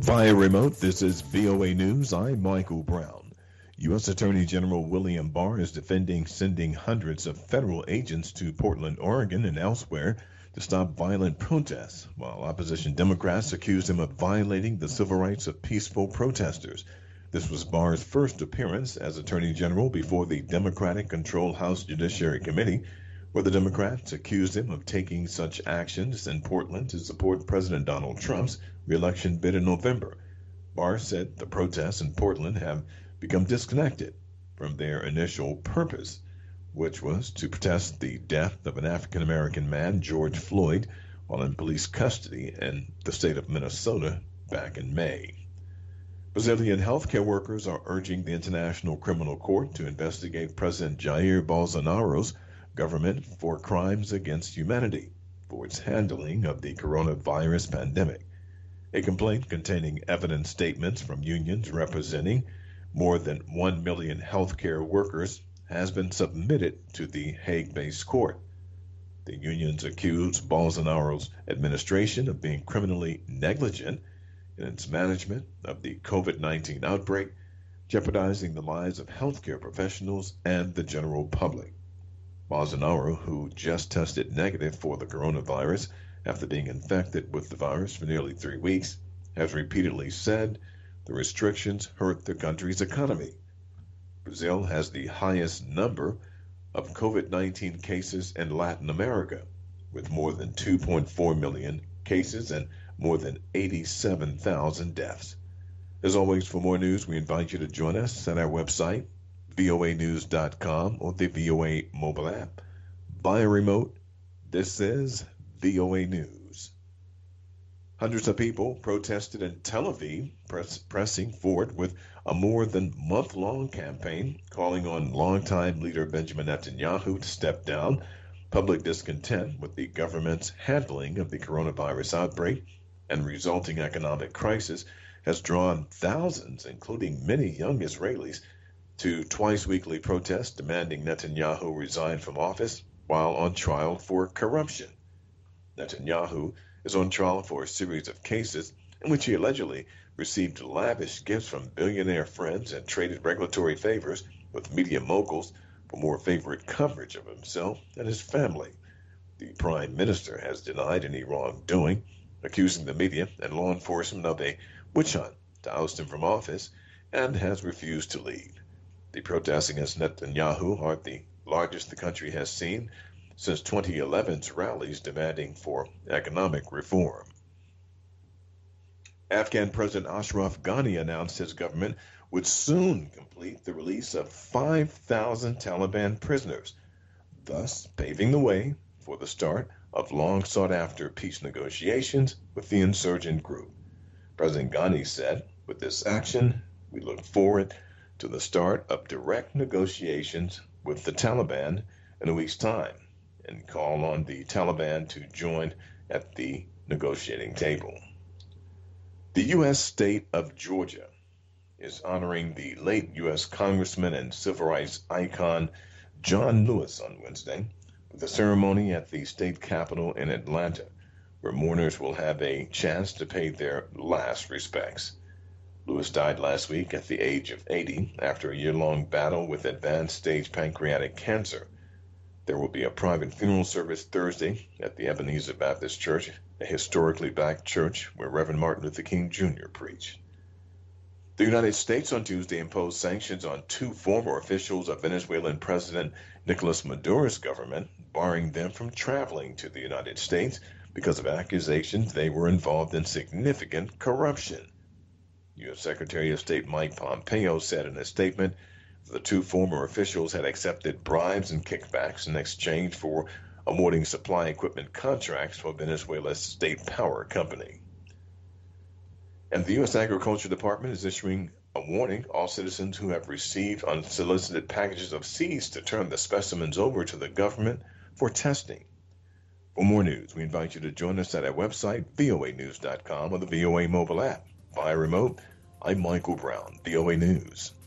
Via remote, this is VOA News. I'm Michael Brown. U.S. Attorney General William Barr is defending sending hundreds of federal agents to Portland, Oregon, and elsewhere to stop violent protests, while opposition Democrats accuse him of violating the civil rights of peaceful protesters. This was Barr's first appearance as Attorney General before the Democratic-controlled House Judiciary Committee, where the Democrats accused him of taking such actions in Portland to support President Donald Trump's re-election bid in November. Barr said the protests in Portland have become disconnected from their initial purpose, which was to protest the death of an African-American man, George Floyd, while in police custody in the state of Minnesota back in May. Brazilian healthcare workers are urging the International Criminal Court to investigate President Jair Bolsonaro's government for crimes against humanity for its handling of the coronavirus pandemic. A complaint containing evidence statements from unions representing more than 1 million healthcare workers has been submitted to the Hague-based court. The unions accuse Bolsonaro's administration of being criminally negligent in its management of the COVID-19 outbreak, jeopardizing the lives of healthcare professionals and the general public. Bolsonaro, who just tested negative for the coronavirus after being infected with the virus for nearly 3 weeks, has repeatedly said the restrictions hurt the country's economy. Brazil has the highest number of COVID-19 cases in Latin America, with more than 2.4 million cases and more than 87,000 deaths. As always, for more news, we invite you to join us at our website, voanews.com, or the VOA mobile app. Via remote, this is VOA News. Hundreds of people protested in Tel Aviv, pressing forward with a more than month-long campaign calling on longtime leader Benjamin Netanyahu to step down. Public discontent with the government's handling of the coronavirus outbreak and resulting economic crisis has drawn thousands, including many young Israelis, to twice-weekly protests demanding Netanyahu resign from office while on trial for corruption. Netanyahu is on trial for a series of cases in which he allegedly received lavish gifts from billionaire friends and traded regulatory favors with media moguls for more favorite coverage of himself and his family. The prime minister has denied any wrongdoing, accusing the media and law enforcement of a witch hunt to oust him from office, and has refused to lead. The protests against Netanyahu are the largest the country has seen since 2011's rallies demanding for economic reform. Afghan President Ashraf Ghani announced his government would soon complete the release of 5,000 Taliban prisoners, thus paving the way for the start of long-sought-after peace negotiations with the insurgent group. President Ghani said, "With this action, we look forward to the start of direct negotiations with the Taliban in a week's time and call on the Taliban to join at the negotiating table." The U.S. state of Georgia is honoring the late U.S. Congressman and civil rights icon John Lewis on Wednesday with a ceremony at the state capitol in Atlanta, where mourners will have a chance to pay their last respects. Lewis died last week at the age of 80 after a year-long battle with advanced stage pancreatic cancer. There will be a private funeral service Thursday at the Ebenezer Baptist Church, a historically black church where Reverend Martin Luther King Jr. preached. The United States on Tuesday imposed sanctions on 2 former officials of Venezuelan President Nicolas Maduro's government, barring them from traveling to the United States because of accusations they were involved in significant corruption. U.S. Secretary of State Mike Pompeo said in a statement the 2 former officials had accepted bribes and kickbacks in exchange for awarding supply equipment contracts for Venezuela's state power company. And the U.S. Agriculture Department is issuing a warning all citizens who have received unsolicited packages of seeds to turn the specimens over to the government for testing. For more news, we invite you to join us at our website, voanews.com, or the VOA mobile app. Via remote, I'm Michael Brown, VOA News.